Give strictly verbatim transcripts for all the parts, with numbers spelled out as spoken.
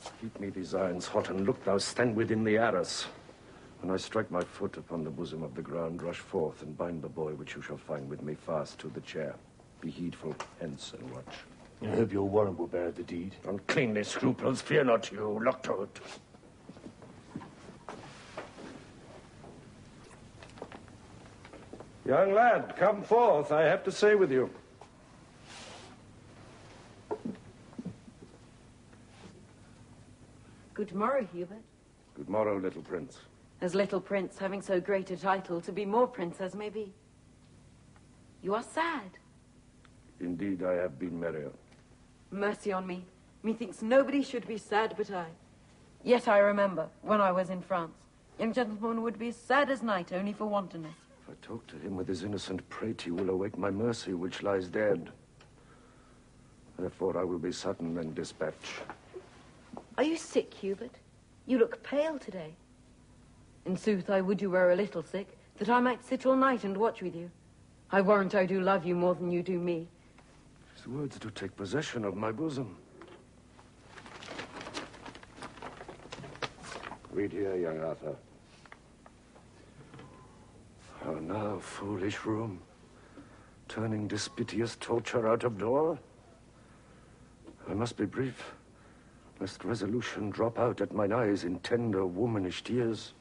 Keep me these irons hot, and look thou stand within the arras. When I strike my foot upon the bosom of the ground, rush forth and bind the boy which you shall find with me fast to the chair. Be heedful, hence and watch. I hope your warrant will bear the deed. Uncleanly scruples, fear not you. Look to it. Young lad, come forth. I have to say with you. Good morrow, Hubert. Good morrow, little prince. As little prince, having so great a title, to be more prince as may be. You are sad. Indeed, I have been merrier. Mercy on me. Methinks nobody should be sad but I. Yet I remember, when I was in France, young gentlemen would be as sad as night, only for wantonness. If I talk to him with his innocent prate, he will awake my mercy, which lies dead. Therefore I will be sudden and dispatch. Are you sick, Hubert? You look pale today. In sooth, I would you were a little sick, that I might sit all night and watch with you. I warrant I do love you more than you do me. His words do take possession of my bosom. Read here, young Arthur. How now, foolish room, turning dispiteous torture out of door? I must be brief, lest resolution drop out at mine eyes in tender womanish tears.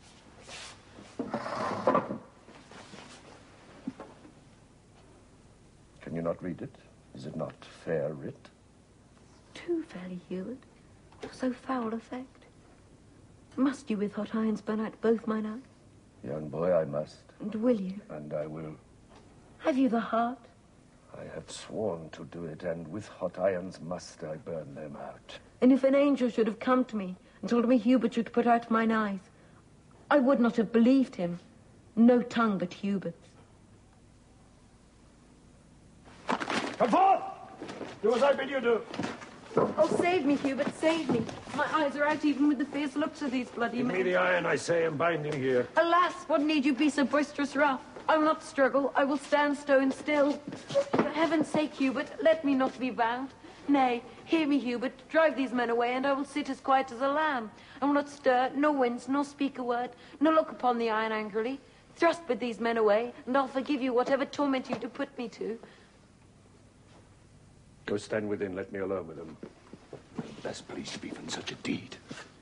Can you not read it? Is it not fair writ? Too fairly, Hubert, for so foul effect. Must you with hot irons burn out both mine eyes? Young boy, I must. And will you? And I will. Have you the heart? I have sworn to do it, and with hot irons must I burn them out. And if an angel should have come to me and told me Hubert should put out mine eyes, I would not have believed him. No tongue but Hubert's. Come forth! Do as I bid you do. Oh, save me, Hubert, save me. My eyes are out even with the fierce looks of these bloody Give men. me the iron, I say, and bind him here. Alas, what need you be so boisterous rough? I will not struggle, I will stand stone still. For heaven's sake, Hubert, let me not be bound. Nay, hear me, Hubert, drive these men away, and I will sit as quiet as a lamb. I will not stir, nor wince, nor speak a word, nor look upon the iron angrily. Thrust but these men away, and I'll forgive you whatever torment you do put me to. Go stand within, let me alone with them. Best pleased to be from such a deed.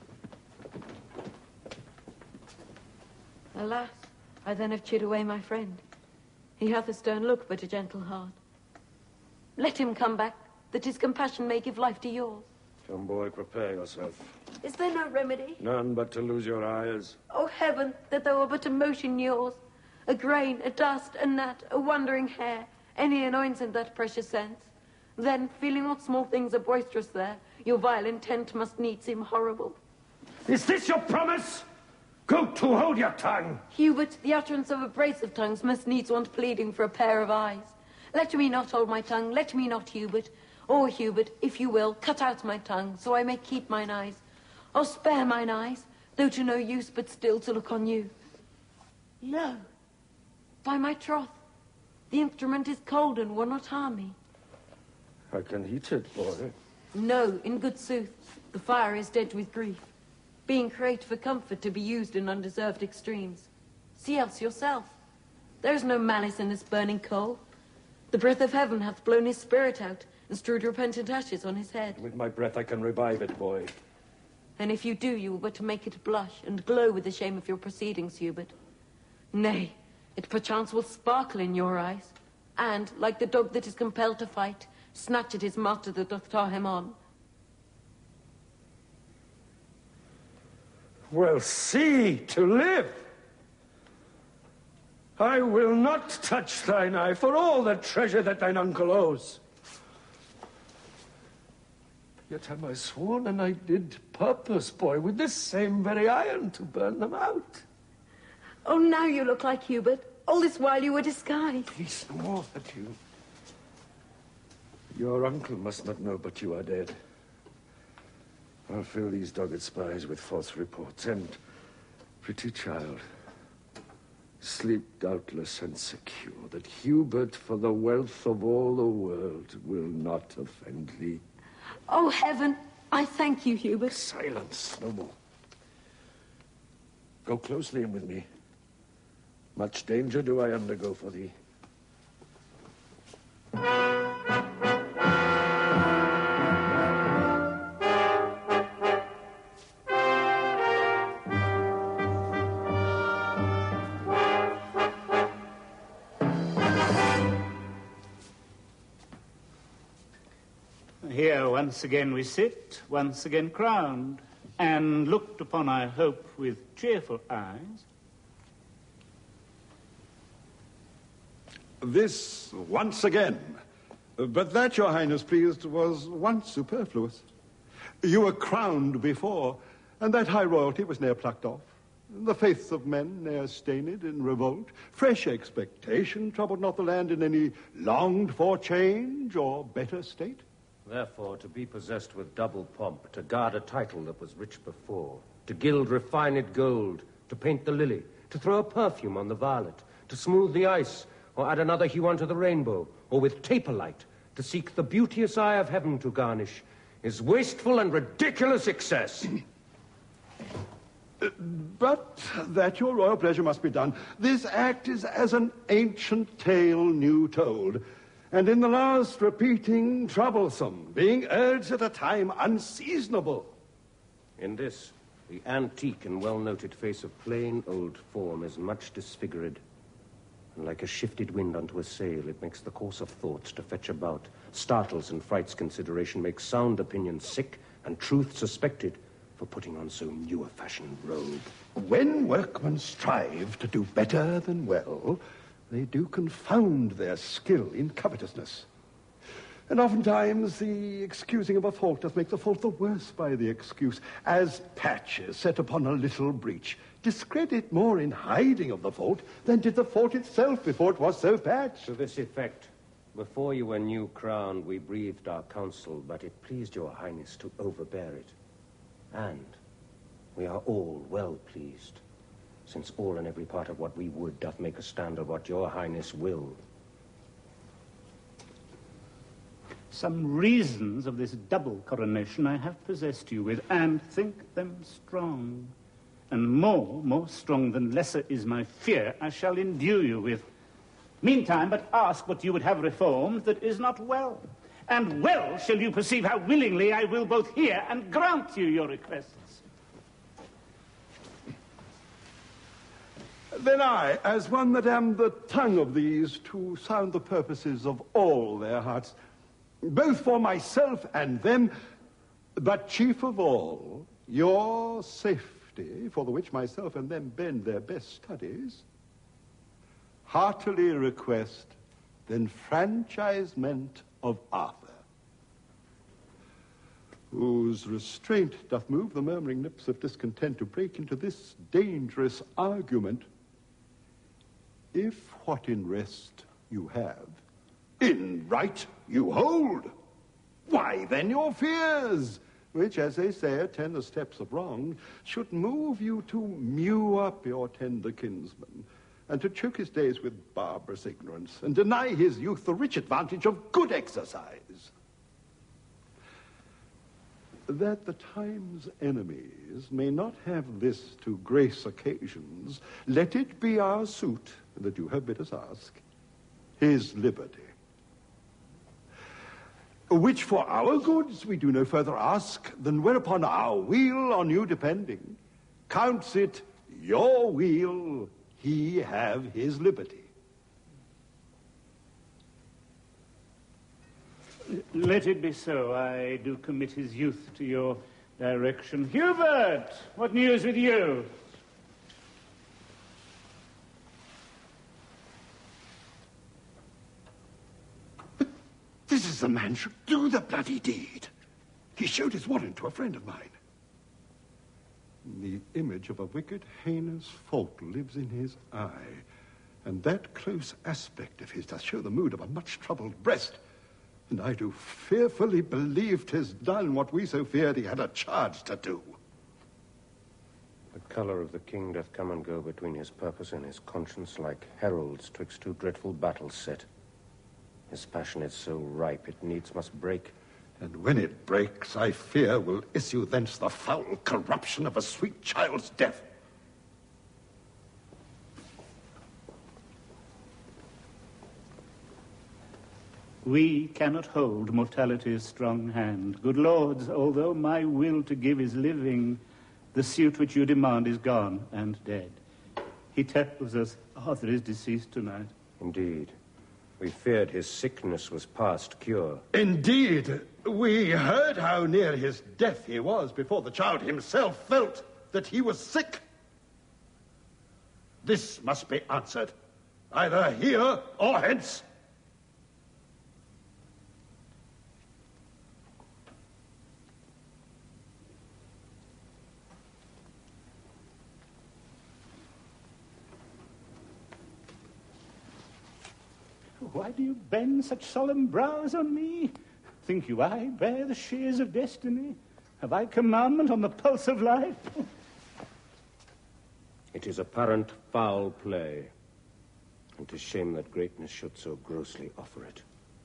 Alas, I then have chid away my friend. He hath a stern look, but a gentle heart. Let him come back, that his compassion may give life to yours. Come, boy, prepare yourself. Is there no remedy? None but to lose your eyes. Oh, heaven, that there were but a motion yours. A grain, a dust, a gnat, a wandering hair, any annoyance in that precious sense. Then, feeling what small things are boisterous there, your vile intent must needs seem horrible. Is this your promise? Go to, hold your tongue. Hubert, the utterance of a brace of tongues must needs want pleading for a pair of eyes. Let me not hold my tongue, let me not, Hubert. Or, Hubert, if you will, cut out my tongue, so I may keep mine eyes. Or spare mine eyes, though to no use, but still to look on you. Lo, by my troth, the instrument is cold and will not harm me. I can heat it, boy. No, in good sooth, the fire is dead with grief, being created for comfort to be used in undeserved extremes. See else yourself. There is no malice in this burning coal. The breath of heaven hath blown his spirit out and strewed repentant ashes on his head. With my breath I can revive it, boy. And if you do, you will but to make it blush and glow with the shame of your proceedings, Hubert. Nay, it perchance will sparkle in your eyes, and, like the dog that is compelled to fight, snatch at his master that doth tar him on. Well, see to live. I will not touch thine eye for all the treasure that thine uncle owes. Yet have I sworn, and I did purpose, boy, with this same very iron to burn them out. Oh, now you look like Hubert. All this while you were disguised. Peace no more at you. Your uncle must not know, but you are dead. I'll fill these dogged spies with false reports, and, pretty child, sleep doubtless and secure that Hubert, for the wealth of all the world, will not offend thee. Oh, heaven, I thank you, Hubert. Silence, no more. Go closely in with me. Much danger do I undergo for thee. Here once again we sit, once again crowned, and looked upon, I hope, with cheerful eyes. This once again. But that, your highness pleased, was once superfluous. You were crowned before, and that high royalty was ne'er plucked off. The faiths of men ne'er stained in revolt. Fresh expectation troubled not the land in any longed-for change or better state. Therefore, to be possessed with double pomp, to guard a title that was rich before, to gild refined gold, to paint the lily, to throw a perfume on the violet, to smooth the ice, or add another hue unto the rainbow, or with taper light, to seek the beauteous eye of heaven to garnish, is wasteful and ridiculous excess. But that your royal pleasure must be done. This act is as an ancient tale new told, and in the last repeating troublesome, being urged at a time unseasonable. In this, the antique and well-noted face of plain old form is much disfigured, and like a shifted wind unto a sail, it makes the course of thoughts to fetch about, startles and frights consideration, makes sound opinion sick, and truth suspected, for putting on so new a fashioned robe. When workmen strive to do better than well, they do confound their skill in covetousness. And oftentimes the excusing of a fault doth make the fault the worse by the excuse, as patches set upon a little breach discredit more in hiding of the fault than did the fault itself before it was so patched. To this effect, before you were new crowned, we breathed our counsel, but it pleased your highness to overbear it. And we are all well pleased, since all and every part of what we would doth make a stand of what your highness will. Some reasons of this double coronation I have possessed you with, and think them strong. And more, more strong than lesser is my fear, I shall endue you with. Meantime, but ask what you would have reformed that is not well. And well shall you perceive how willingly I will both hear and grant you your requests. Then I, as one that am the tongue of these, to sound the purposes of all their hearts, both for myself and them, but chief of all, your safety, for the which myself and them bend their best studies, heartily request the enfranchisement of Arthur, whose restraint doth move the murmuring lips of discontent to break into this dangerous argument. If what in rest you have, in right you hold, why then your fears, which, as they say, attend the steps of wrong, should move you to mew up your tender kinsman, and to choke his days with barbarous ignorance, and deny his youth the rich advantage of good exercise. That the time's enemies may not have this to grace occasions, let it be our suit that you have bid us ask, his liberty. Which for our goods we do no further ask, than whereupon our weal on you depending, counts it your weal he have his liberty. Let it be so. I do commit his youth to your direction. Hubert, what news with you? But this is the man should do the bloody deed. He showed his warrant to a friend of mine. The image of a wicked, heinous fault lives in his eye, and that close aspect of his doth show the mood of a much troubled breast. And I do fearfully believe 'tis done what we so feared he had a charge to do. The colour of the king doth come and go between his purpose and his conscience, like heralds twixt two dreadful battles set. His passion is so ripe, it needs must break, And when it breaks, I fear will issue thence the foul corruption of a sweet child's death. We cannot hold mortality's strong hand. Good lords, although my will to give is living, the suit which you demand is gone and dead. He tells us Arthur is deceased tonight. Indeed. We feared his sickness was past cure. Indeed. We heard how near his death he was before the child himself felt that he was sick. This must be answered, either here or hence. Why do you bend such solemn brows on me? Think you I bear the shears of destiny? Have I commandment on the pulse of life? It is apparent foul play, and 'tis shame that greatness should so grossly offer it.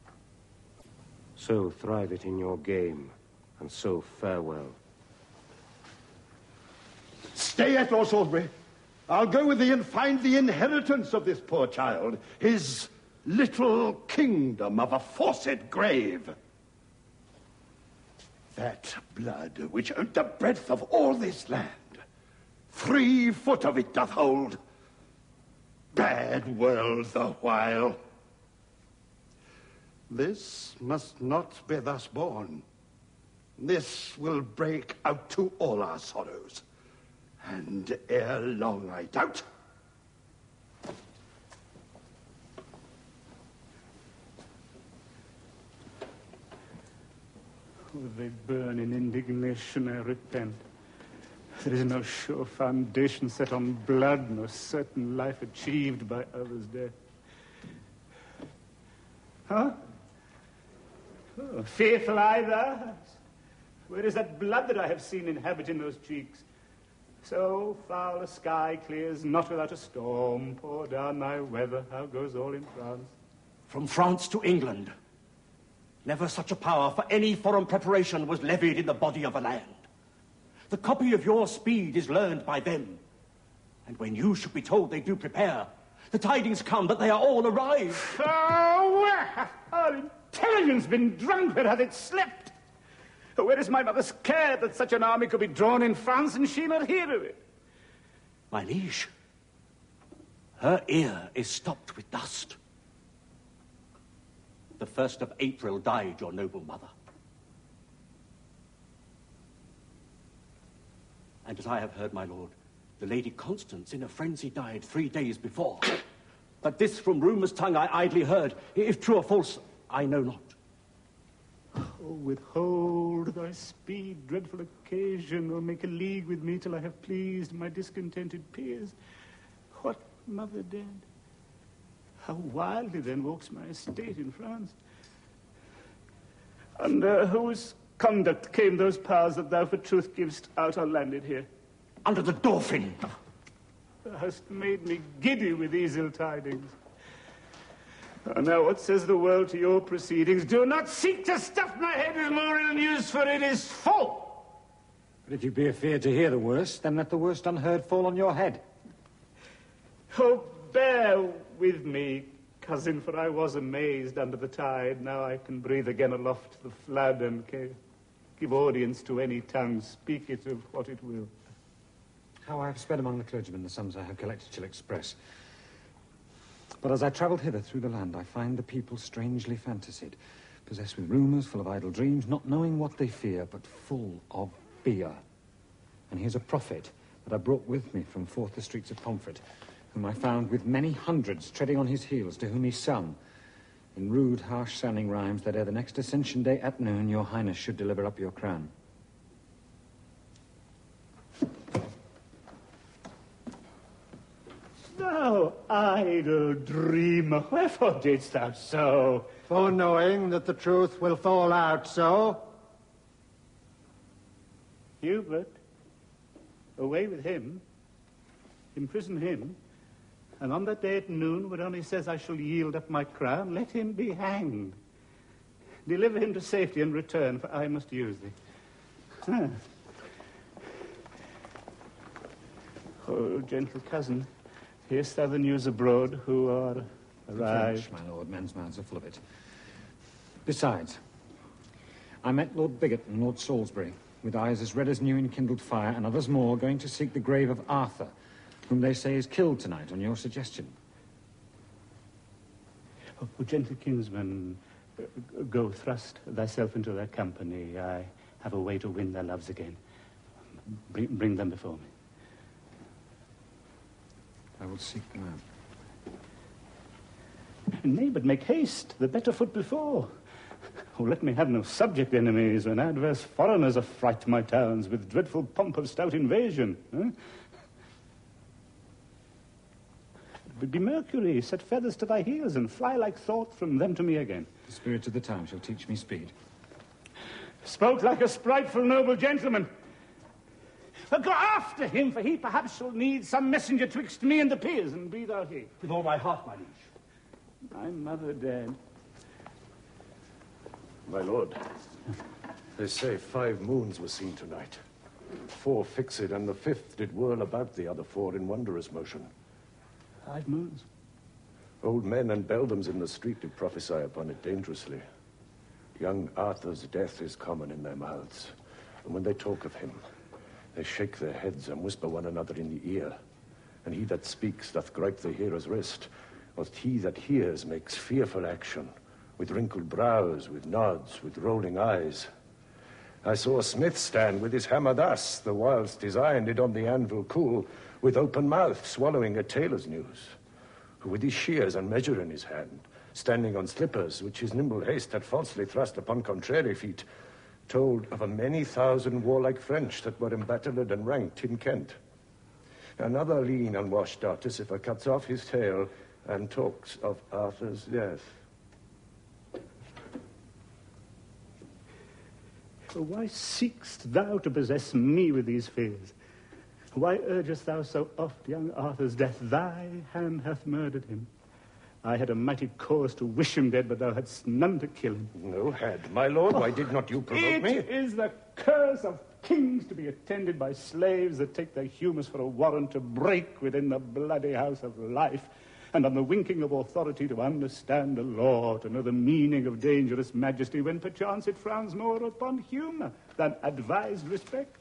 So thrive it in your game, and so farewell. Stay yet, Lord Salisbury. I'll go with thee and find the inheritance of this poor child, his little kingdom of a forced grave. That blood which earned the breadth of all this land, three foot of it doth hold. Bad world the while. This must not be thus born. This will break out to all our sorrows, and ere long, I doubt, They burn in indignation, I repent. There is no sure foundation set on blood, no certain life achieved by others' death. Huh? Oh, fearful eye thou? Where is that blood that I have seen inhabiting those cheeks? So foul a sky clears not without a storm. Pour down thy weather, how goes all in France? From France to England. Never such a power for any foreign preparation was levied in the body of a land. The copy of your speed is learned by them. And when you should be told they do prepare, the tidings come that they are all arrived. Oh, where hath our intelligence been drunk? Where hath it slept? Where is my mother's care that such an army could be drawn in France and she not hear of it? My liege, her ear is stopped with dust. The first of April died your noble mother. And as I have heard, my lord, the Lady Constance in a frenzy died three days before. But this from rumour's tongue I idly heard. If true or false, I know not. Oh, withhold thy speed, dreadful occasion, or make a league with me till I have pleased my discontented peers. What mother dead? How wildly then walks my estate in France. Under whose conduct came those powers that thou for truth givest out or landed here? Under the Dauphin. Thou hast made me giddy with these ill tidings. Oh, now what says the world to your proceedings? Do not seek to stuff my head with more ill news, for it is full. But if you be afeard to hear the worst, then let the worst unheard fall on your head. Oh, bear with me, cousin, for I was amazed under the tide. Now I can breathe again aloft the flood and give audience to any tongue, speak it of what it will. How I have sped among the clergymen the sums I have collected shall express. But as I travelled hither through the land, I find the people strangely fantasied, possessed with rumours, full of idle dreams, not knowing what they fear, but full of fear. And here's a prophet that I brought with me from forth the streets of Pomfret, whom I found with many hundreds treading on his heels, to whom he sung, in rude, harsh-sounding rhymes, that ere the next Ascension Day at noon, your highness should deliver up your crown. Thou idle dreamer, wherefore didst thou so? For knowing that the truth will fall out so. Hubert, away with him, imprison him, and on that day at noon, when only says I shall yield up my crown, let him be hanged. Deliver him to safety and return, for I must use thee. Ah. Oh, gentle cousin, hearest thou the news abroad who are arrived? French, my lord. Men's mouths are full of it. Besides, I met Lord Bigot and Lord Salisbury, with eyes as red as new enkindled fire, and others more, going to seek the grave of Arthur, whom they say is killed tonight on your suggestion. Oh, gentle kinsman, go thrust thyself into their company. I have a way to win their loves again. Bring, bring them before me. I will seek them out. Nay, but make haste, the better foot before. Oh, let me have no subject enemies when adverse foreigners affright my towns with dreadful pomp of stout invasion. Huh? But be Mercury, set feathers to thy heels, and fly like thought from them to me again. The spirit of the time shall teach me speed. Spoke like a spriteful noble gentleman. But go after him, for he perhaps shall need some messenger twixt me and the peers, and be thou he. With all my heart, my liege. My mother dead. My lord, they say five moons were seen tonight. Four fixed, and the fifth did whirl about the other four in wondrous motion. Five moons? Old men and beldams in the street do prophesy upon it dangerously. Young Arthur's death is common in their mouths, and when they talk of him, they shake their heads and whisper one another in the ear. And he that speaks doth gripe the hearer's wrist, whilst he that hears makes fearful action, with wrinkled brows, with nods, with rolling eyes. I saw a smith stand with his hammer thus, the whilst his iron did on the anvil cool, with open mouth, swallowing a tailor's news, who with his shears and measure in his hand, standing on slippers, which his nimble haste had falsely thrust upon contrary feet, told of a many thousand warlike French that were embattled and ranked in Kent. Another lean unwashed artificer cuts off his tail and talks of Arthur's death. Why seek'st thou to possess me with these fears? Why urgest thou so oft young Arthur's death? Thy hand hath murdered him. I had a mighty cause to wish him dead, but thou hadst none to kill him. No had, my lord. Why did not you provoke me? It is the curse of kings to be attended by slaves that take their humours for a warrant to break within the bloody house of life, and on the winking of authority to understand the law, to know the meaning of dangerous majesty, when perchance it frowns more upon humour than advised respect.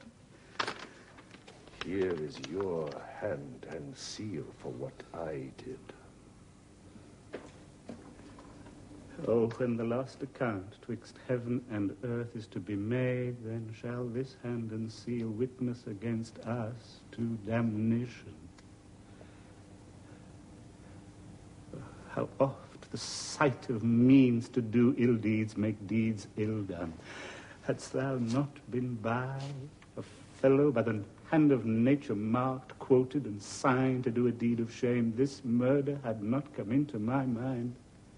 Here is your hand and seal for what I did. Oh, when the last account twixt heaven and earth is to be made, then shall this hand and seal witness against us to damnation. How oft the sight of means to do ill deeds make deeds ill done. Hadst thou not been by, a fellow by the hand of nature marked, quoted, and signed to do a deed of shame, this murder had not come into my mind.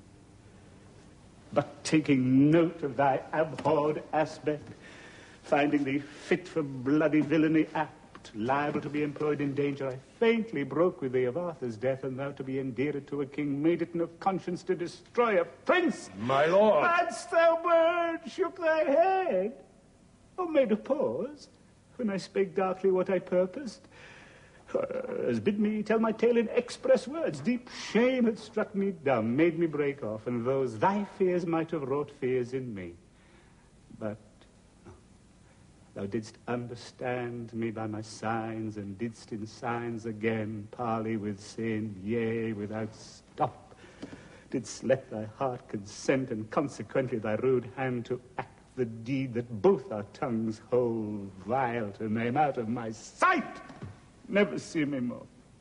But taking note of thy abhorred aspect, finding thee fit for bloody villainy, apt, liable to be employed in danger, I faintly broke with thee of Arthur's death, and thou to be endeared to a king made it no conscience to destroy a prince. My lord! Hadst thou, bird, shook thy head, or made a pause, when I spake darkly what I purposed, uh, as bid me tell my tale in express words, deep shame had struck me dumb, made me break off, and those thy fears might have wrought fears in me. But thou didst understand me by my signs, and didst in signs again parley with sin, yea, without stop. Didst let thy heart consent, and consequently thy rude hand to act the deed that both our tongues hold vile to name. Out of my sight! Never see me more.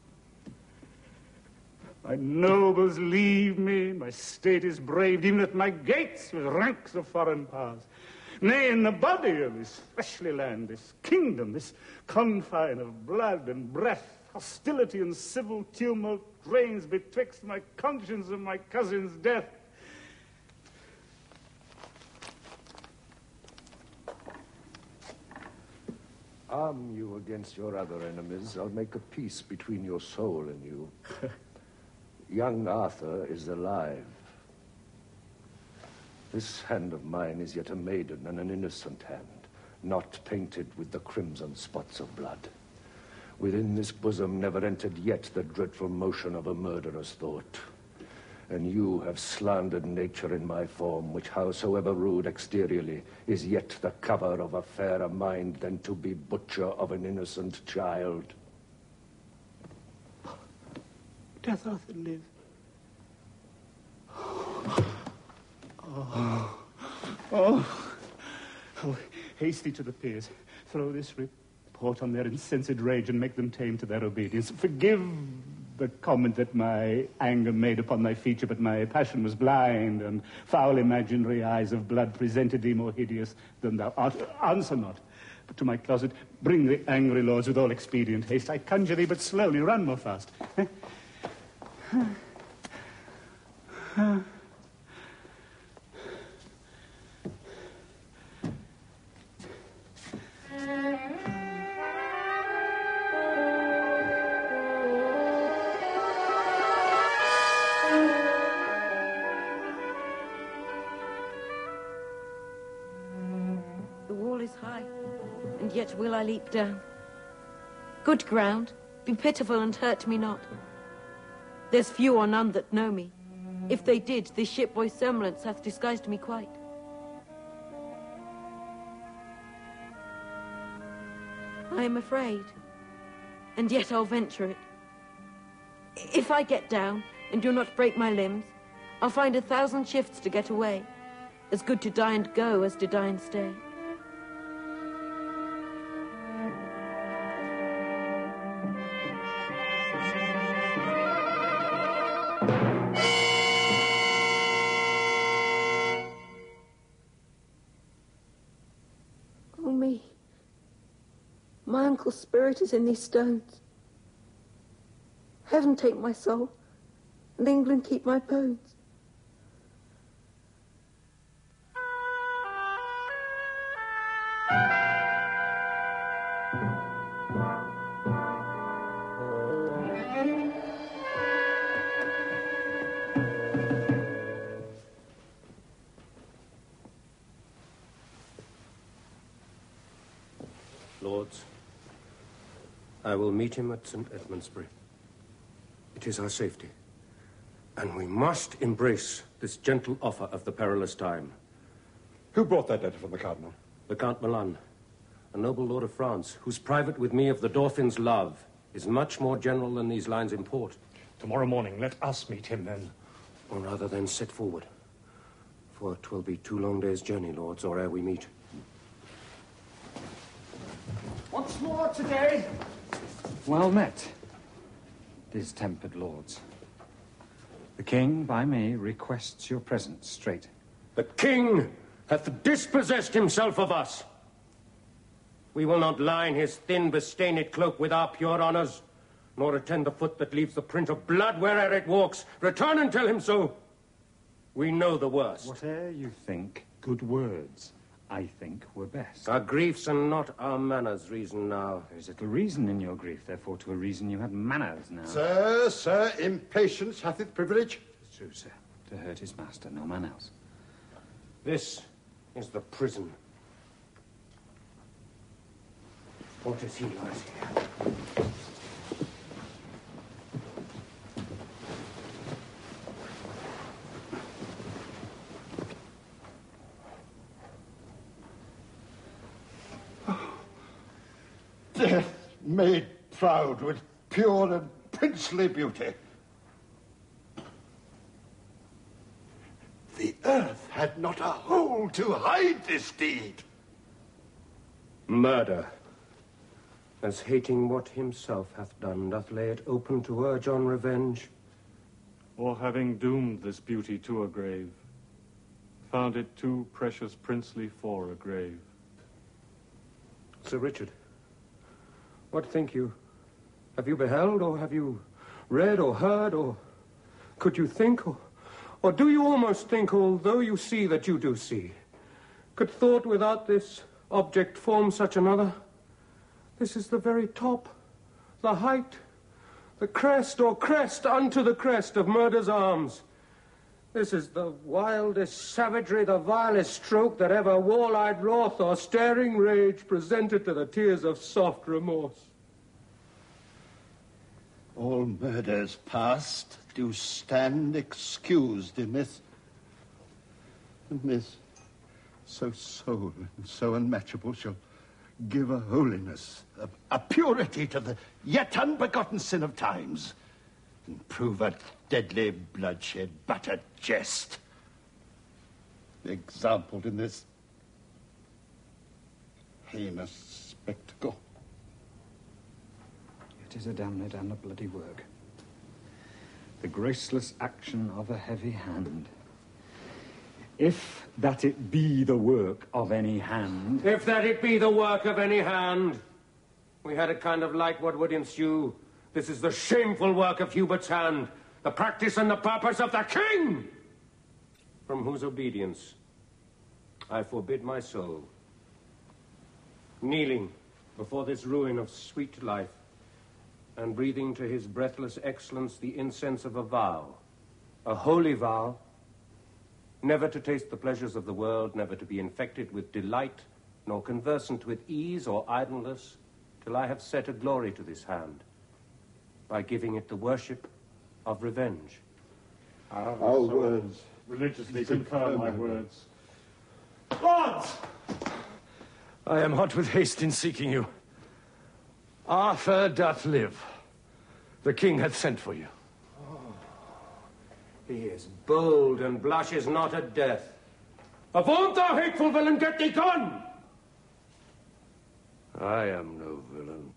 My nobles leave me, my state is braved, even at my gates with ranks of foreign powers. Nay, in the body of this fleshly land, this kingdom, this confine of blood and breath, hostility and civil tumult reigns betwixt my conscience and my cousin's death. Arm you against your other enemies. I'll make a peace between your soul and you. Young Arthur is alive. This hand of mine is yet a maiden and an innocent hand, not painted with the crimson spots of blood. Within this bosom never entered yet the dreadful motion of a murderer's thought. And you have slandered nature in my form, which, howsoever rude exteriorly, is yet the cover of a fairer mind than to be butcher of an innocent child. Doth Arthur live? Oh. Oh. Oh, hasty to the peers. Throw this report on their insensate rage and make them tame to their obedience. Forgive the comment that my anger made upon thy feature, but my passion was blind, and foul imaginary eyes of blood presented thee more hideous than thou art. Answer not, but to my closet bring the angry lords with all expedient haste. I conjure thee, but slowly, run more fast. Yet will I leap down. Good ground, be pitiful and hurt me not. There's few or none that know me. If they did, this shipboy's semblance hath disguised me quite. I am afraid, and yet I'll venture it. If I get down and do not break my limbs, I'll find a thousand shifts to get away. As good to die and go as to die and stay. My uncle's spirit is in these stones. Heaven take my soul, and England keep my bones. Lords, I will meet him at Saint Edmundsbury. It is our safety, and we must embrace this gentle offer of the perilous time. Who brought that letter from the Cardinal? The Count Milan, a noble lord of France, whose private with me of the Dauphin's love is much more general than these lines import. Tomorrow morning, let us meet him then. Or rather then set forward, for 'twill be two long days' journey, lords, or ere we meet. Once more today. Well met, distempered lords. The king, by me, requests your presence straight. The king hath dispossessed himself of us. We will not line his thin, bestained cloak with our pure honours, nor attend the foot that leaves the print of blood where'er it walks. Return and tell him so. We know the worst. Whate'er you think, good words, I think, were best. Our griefs and not our manners reason now. There is little reason in your grief, therefore to a reason you had manners now. Sir, sir, impatience hath its privilege. It's true, sir. To hurt his master, no man else. This is the prison. What is he lies here? Death made proud with pure and princely beauty. The earth had not a hole to hide this deed. Murder, as hating what himself hath done, doth lay it open to urge on revenge. Or having doomed this beauty to a grave, found it too precious princely for a grave. Sir Richard, what think you? Have you beheld, or have you read, or heard, or could you think, or, or do you almost think, although you see that you do see? Could thought without this object form such another? This is the very top, the height, the crest or crest unto the crest of murder's arms. This is the wildest savagery, the vilest stroke that ever wall-eyed wrath or staring rage presented to the tears of soft remorse. All murders past do stand excused in this. And this, so sole and so unmatchable, shall give a holiness, a, a purity to the yet unbegotten sin of times, and prove a deadly bloodshed but a jest. Exampled in this heinous spectacle. It is a damned and a bloody work. The graceless action of a heavy hand. If that it be the work of any hand. If that it be the work of any hand. We had a kind of like what would ensue. This is the shameful work of Hubert's hand, the practice and the purpose of the king, from whose obedience I forbid my soul. Kneeling before this ruin of sweet life, and breathing to his breathless excellence the incense of a vow, a holy vow, never to taste the pleasures of the world, never to be infected with delight, nor conversant with ease or idleness, till I have set a glory to this hand, by giving it the worship of revenge. Our, Our words religiously confirm my words. Lords! I am hot with haste in seeking you. Arthur doth live. The king hath sent for you. Oh, he is bold and blushes not at death. Avaunt, thou hateful villain, get thee gone! I am no villain.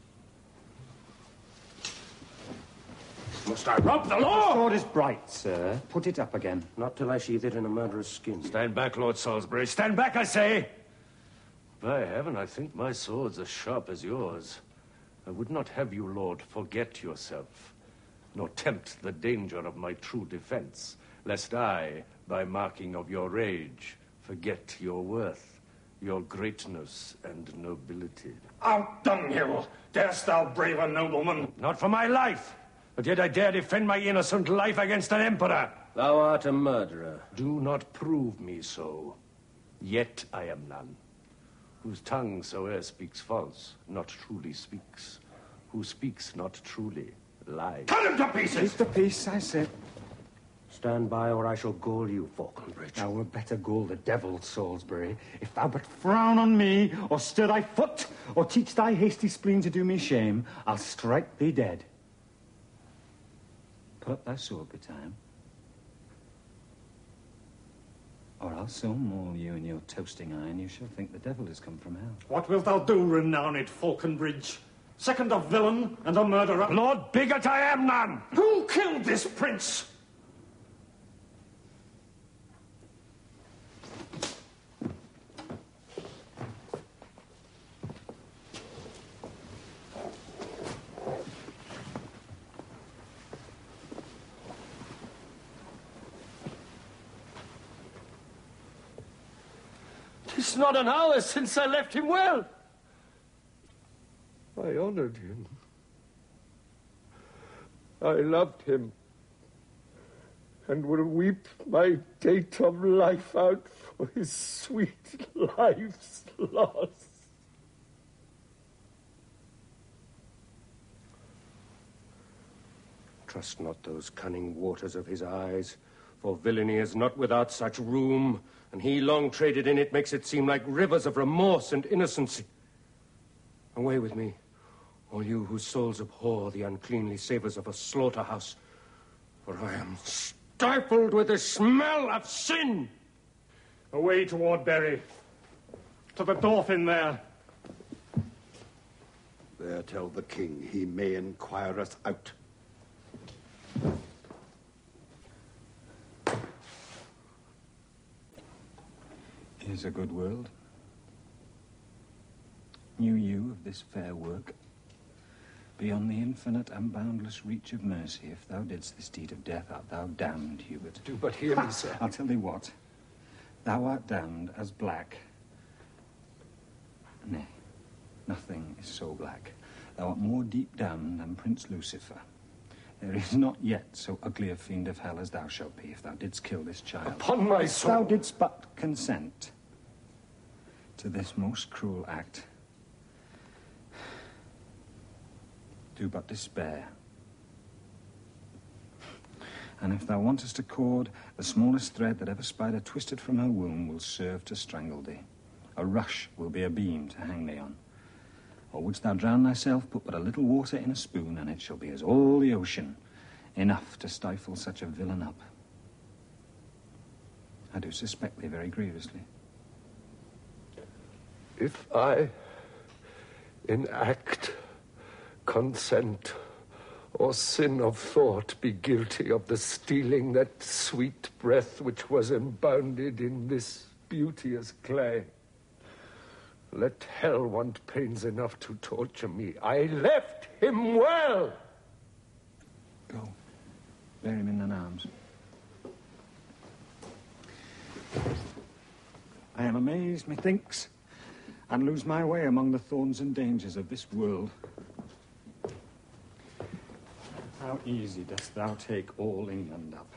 Must I rob the law? The sword is bright, sir. Put it up again. Not till I sheathe it in a murderer's skin. Stand back, Lord Salisbury. Stand back, I say! By heaven, I think my sword's as sharp as yours. I would not have you, Lord, forget yourself, nor tempt the danger of my true defense, lest I, by marking of your rage, forget your worth, your greatness and nobility. Out, dunghill! Darest thou brave a nobleman? Not for my life, but yet I dare defend my innocent life against an emperor. Thou art a murderer. Do not prove me so. Yet I am none. Whose tongue soe'er speaks false, not truly speaks. Who speaks not truly, lies. Cut him to pieces! Keep the peace, I said. Stand by, or I shall gall you, Falconbridge. Thou wert better gall the devil, Salisbury, if thou but frown on me, or stir thy foot, or teach thy hasty spleen to do me shame, I'll strike thee dead. Put up thy sword betime, or I'll so maul you in your toasting iron, you shall think the devil is come from hell. What wilt thou do, renowned Falconbridge? Second a villain and a murderer? Lord bigot, I am none! Who killed this prince? It's not an hour since I left him well. I honored him. I loved him. And will weep my date of life out for his sweet life's loss. Trust not those cunning waters of his eyes, for villainy is not without such room, and he long traded in it makes it seem like rivers of remorse and innocency. Away with me, all you whose souls abhor the uncleanly savours of a slaughterhouse, for I am stifled with the smell of sin. Away toward Bury, to the Dauphin there. There tell the king he may inquire us out. Is a good world. Knew you of this fair work, beyond the infinite and boundless reach of mercy, if thou didst this deed of death, art thou damned, Hubert. Do but hear me, sir. I'll tell thee what. Thou art damned as black. Nay, nothing is so black. Thou art more deep damned than Prince Lucifer. There is not yet so ugly a fiend of hell as thou shalt be if thou didst kill this child. Upon my If soul! thou didst but consent to this most cruel act, do but despair. And if thou wantest to cord, the smallest thread that ever spider twisted from her womb will serve to strangle thee. A rush will be a beam to hang thee on. Or wouldst thou drown thyself, put but a little water in a spoon, and it shall be as all the ocean, enough to stifle such a villain up. I do suspect thee very grievously. If I, in act, consent, or sin of thought, be guilty of the stealing that sweet breath which was embounded in this beauteous clay, let hell want pains enough to torture me. I left him well. Go. Bear him in thine arms. I am amazed, methinks, and lose my way among the thorns and dangers of this world. How easy dost thou take all England up.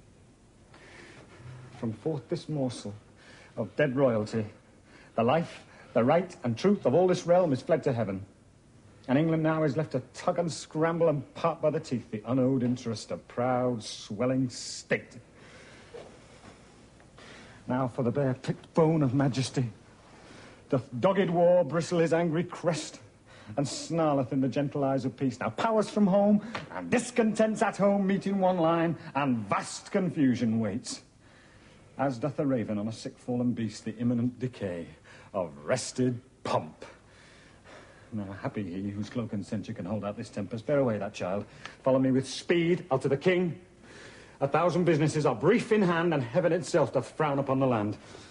From forth this morsel of dead royalty, the life, the right and truth of all this realm is fled to heaven. And England now is left to tug and scramble and part by the teeth the unowed interest of proud, swelling state. Now for the bare clipped bone of majesty, doth dogged war bristle his angry crest, and snarleth in the gentle eyes of peace. Now powers from home, and discontents at home meet in one line, and vast confusion waits. As doth a raven on a sick fallen beast the imminent decay of rested pomp. Now happy he whose cloak and censure can hold out this tempest. Bear away that child. Follow me with speed, I'll to the king. A thousand businesses are brief in hand, and heaven itself doth frown upon the land.